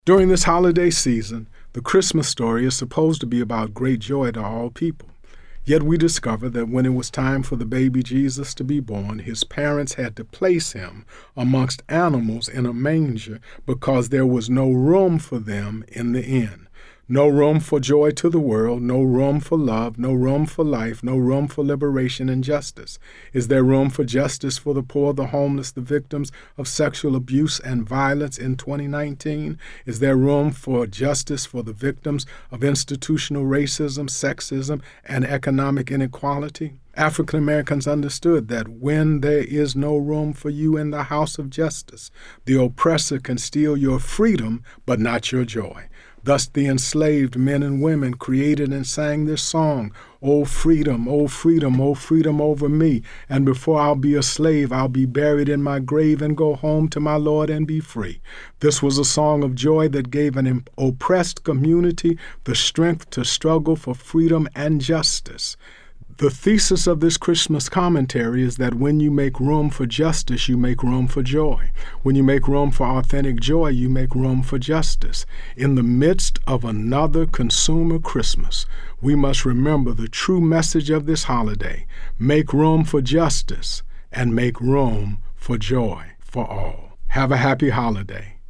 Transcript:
During this holiday season, the Christmas story is supposed to be about great joy to all people. Yet we discover that when it was time for the baby Jesus to be born, his parents had to place him amongst animals in a manger because there was no room for them in the inn. No room for joy to the world, no room for love, no room for life, no room for liberation and justice. Is there room for justice for the poor, the homeless, the victims of sexual abuse and violence in 2019? Is there room for justice for the victims of institutional racism, sexism, and economic inequality? African Americans understood that when there is no room for you in the house of justice, the oppressor can steal your freedom but not your joy. Thus the enslaved men and women created and sang this song, "O freedom, O freedom, O freedom over me. And before I'll be a slave, I'll be buried in my grave and go home to my Lord and be free." This was a song of joy that gave an oppressed community the strength to struggle for freedom and justice. The thesis of this Christmas commentary is that when you make room for justice, you make room for joy. When you make room for authentic joy, you make room for justice. In the midst of another consumer Christmas, we must remember the true message of this holiday: make room for justice and make room for joy for all. Have a happy holiday.